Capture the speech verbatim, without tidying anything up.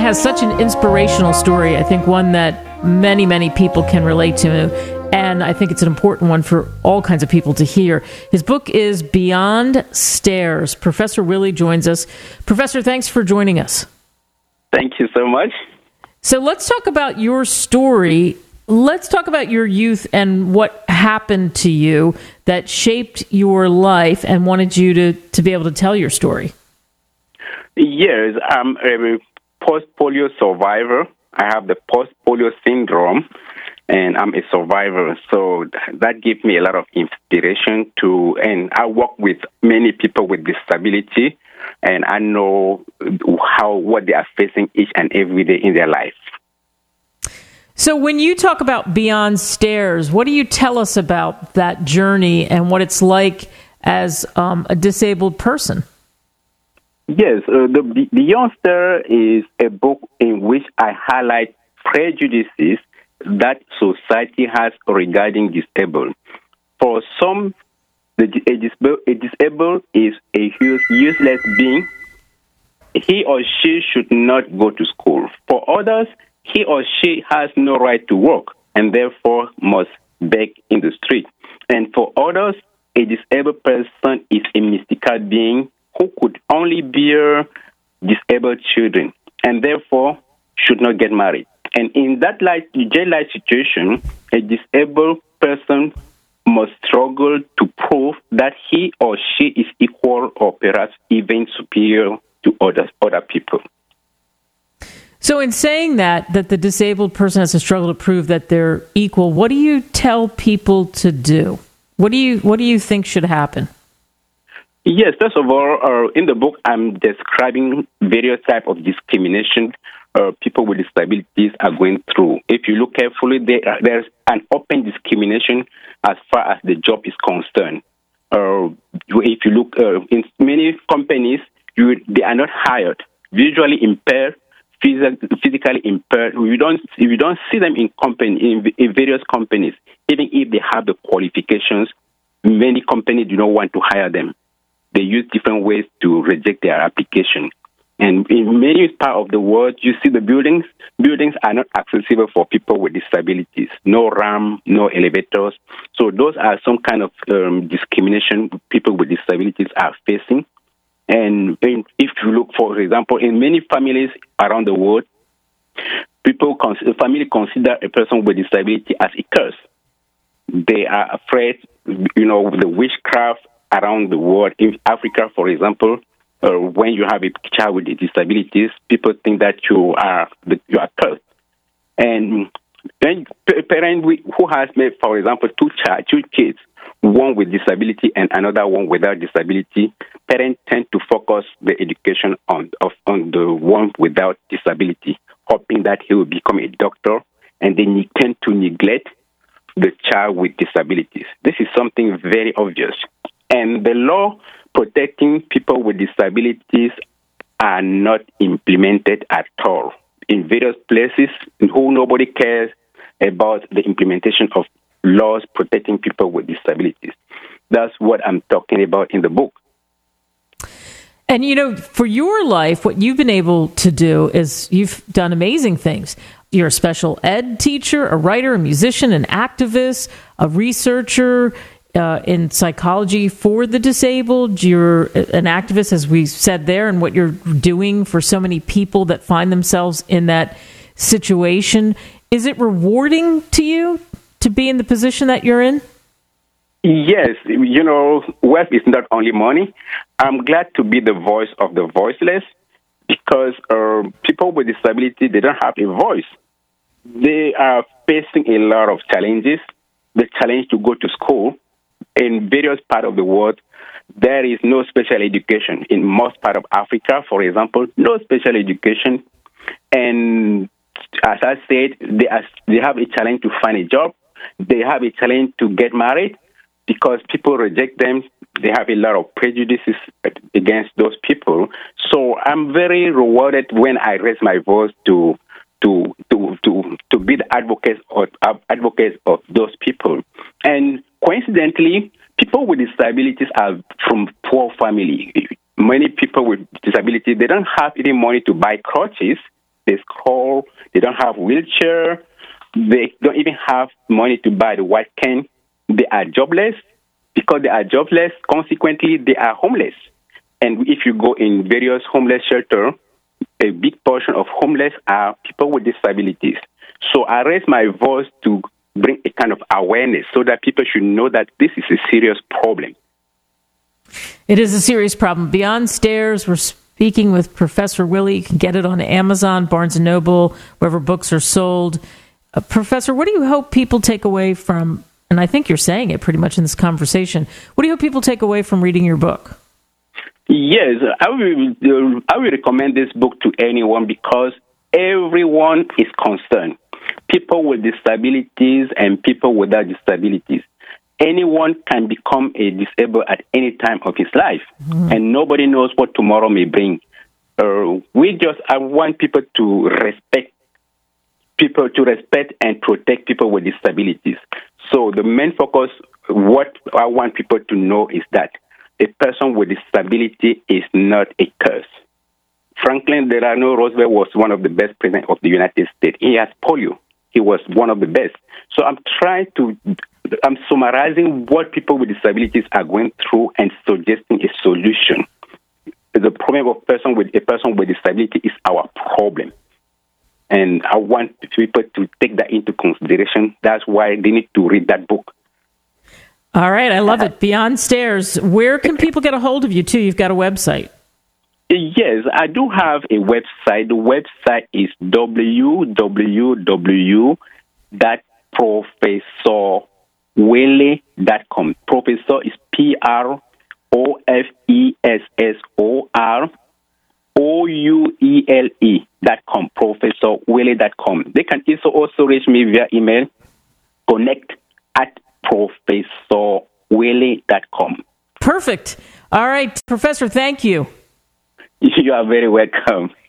has such an inspirational story. I think one that many, many people can relate to. And I think it's an important one for all kinds of people to hear. His book is Beyond Stairs. Professor Willie joins us. Professor, thanks for joining us. Thank you so much. So let's talk about your story. Let's talk about your youth and what happened to you that shaped your life and wanted you to, to be able to tell your story. Yes, I'm a post-polio survivor. I have the post-polio syndrome, and I'm a survivor. So that gives me a lot of inspiration to, and I work with many people with disability, and I know how what they are facing each and every day in their life. So when you talk about Beyond Stairs, what do you tell us about that journey and what it's like as um, a disabled person? Yes, uh, the Beyond Stairs is a book in which I highlight prejudices that society has regarding disabled. For some, the, a, disabled, a disabled is a useless being. He or she should not go to school. For others, he or she has no right to work and therefore must beg in the street. And for others, a disabled person is a mystical being who could only bear disabled children and therefore should not get married. And in that life, jail life situation, a disabled person must struggle to prove that he or she is equal or perhaps even superior to others, other people. So in saying that, that the disabled person has to struggle to prove that they're equal, what do you tell people to do? What do you what do you think should happen? Yes, first of all, uh, in the book, I'm describing various types of discrimination uh, people with disabilities are going through. If you look carefully, there, there's an open discrimination as far as the job is concerned. Uh, if you look uh, in many companies, you, they are not hired, visually impaired, physically impaired. You don't you don't see them in company in, in various companies, even if they have the qualifications. Many companies do not want to hire them. They use different ways to reject their application. And in many parts of the world, you see the buildings. Buildings are not accessible for people with disabilities. No ramp, no elevators. So those are some kind of um, discrimination people with disabilities are facing. And if you look, for example, in many families around the world, people, consider, family consider a person with disability as a curse. They are afraid, you know, the witchcraft around the world. In Africa, for example, uh, when you have a child with disabilities, people think that you are you are cursed. And then a parent who has made, for example, two child, two kids, one with disability and another one without disability, parents tend to focus the education on of, on the one without disability, hoping that he will become a doctor, and they tend to neglect the child with disabilities. This is something very obvious. And the law protecting people with disabilities are not implemented at all. In various places, who nobody cares about the implementation of laws protecting people with disabilities. That's what I'm talking about in the book. And, you know, for your life, what you've been able to do is you've done amazing things. You're a special ed teacher, a writer, a musician, an activist, a researcher uh, in psychology for the disabled. You're an activist, as we said there, and what you're doing for so many people that find themselves in that situation. Is it rewarding to you to be in the position that you're in? Yes. You know, wealth is not only money. I'm glad to be the voice of the voiceless because uh, people with disability, they don't have a voice. They are facing a lot of challenges. The challenge to go to school in various parts of the world, there is no special education. In most parts of Africa, for example, no special education. And as I said, they, are, they have a challenge to find a job. They have a challenge to get married because people reject them. They have a lot of prejudices against those people. So I'm very rewarded when I raise my voice to to to to, to be the advocates of, advocates of those people. And coincidentally, people with disabilities are from poor families. Many people with disabilities, they don't have any money to buy crutches. they scroll, they don't have wheelchair, they don't even have money to buy the white can. They are jobless. Because they are jobless, consequently, they are homeless. And if you go in various homeless shelters, a big portion of homeless are people with disabilities. So I raise my voice to bring a kind of awareness so that people should know that this is a serious problem. It is a serious problem. Beyond Stairs, we're speaking with Professor Willie. You can get it on Amazon, Barnes and Noble, wherever books are sold. Uh, Professor, what do you hope people take away from, and I think you're saying it pretty much in this conversation, what do you hope people take away from reading your book? Yes, I will, I will recommend this book to anyone because everyone is concerned. People with disabilities and people without disabilities. Anyone can become a disabled at any time of his life, mm-hmm. and nobody knows what tomorrow may bring. Uh, we just I want people to respect people to respect and protect people with disabilities. So the main focus, what I want people to know is that a person with disability is not a curse. Franklin Delano Roosevelt was one of the best presidents of the United States. He has polio. He was one of the best. So I'm trying to, I'm summarizing what people with disabilities are going through and suggesting a solution. The problem of person with a person with disability is our problem. And I want people to take that into consideration. That's why they need to read that book. All right. I love it. Beyond Stairs. Where can people get a hold of you, too? You've got a website. Yes, I do have a website. The website is w w w dot professor wele dot com. Professor is P R O F E S S O R O U E L E dot com. Professor Wele dot com. They can also also reach me via email, connect at professor wele dot com. Perfect. All right, Professor, thank you. You are very welcome.